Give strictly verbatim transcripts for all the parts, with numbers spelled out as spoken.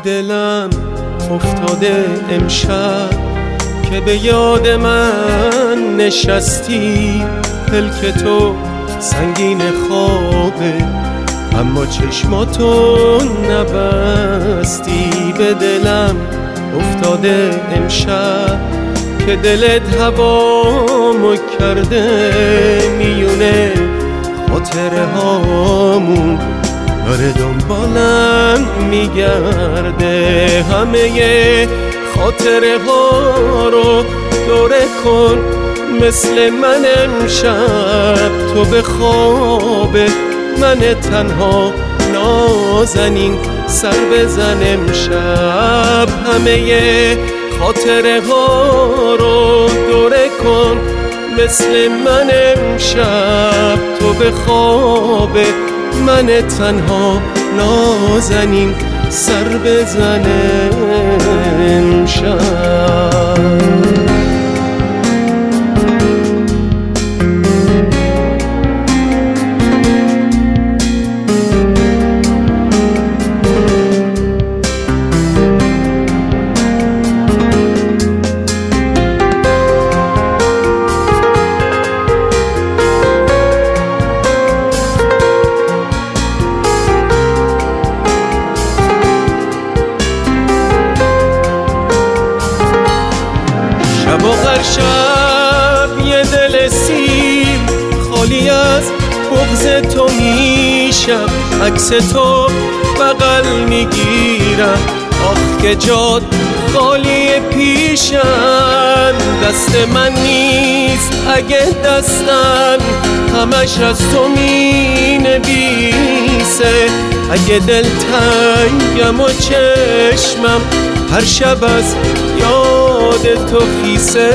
دلم افتاده امشب که به یاد من نشستی. پلک تو سنگین خوابه اما چشماتو نبستی. به دلم افتاده امشب که دلت هوامو کرده. میونه خاطره هامون داره دنبالم میگرده. همه خاطره ها رو دوره کن مثل من امشب. تو به خواب من تنها نازنین سر بزن امشب. همه خاطره ها رو دوره کن مثل من امشب. تو به خواب من تنها نازنین سر بزن امشب. آخر شب یه دل سیر خالی از بغض تو میشم. عکس تو بغل میگیرم آخ که جاد خالی پیشم. دست من نیست اگه دستم همش از تو مینویسه. اگه دل تنگم و چشمم هر شب از یاد تو خیسه.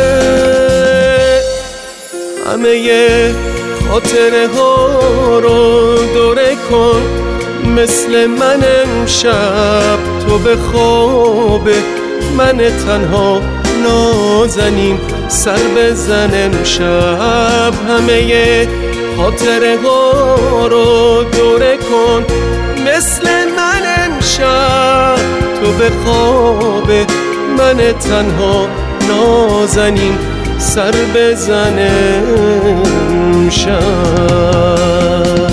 همه خاطره ها رو دوره کن مثل من امشب. تو به خواب من تنها نازنین سر بزن امشب. همه خاطره ها رو دوره کن مثل من امشب. تو به خواب من تنها نازنین سر بزن امشب.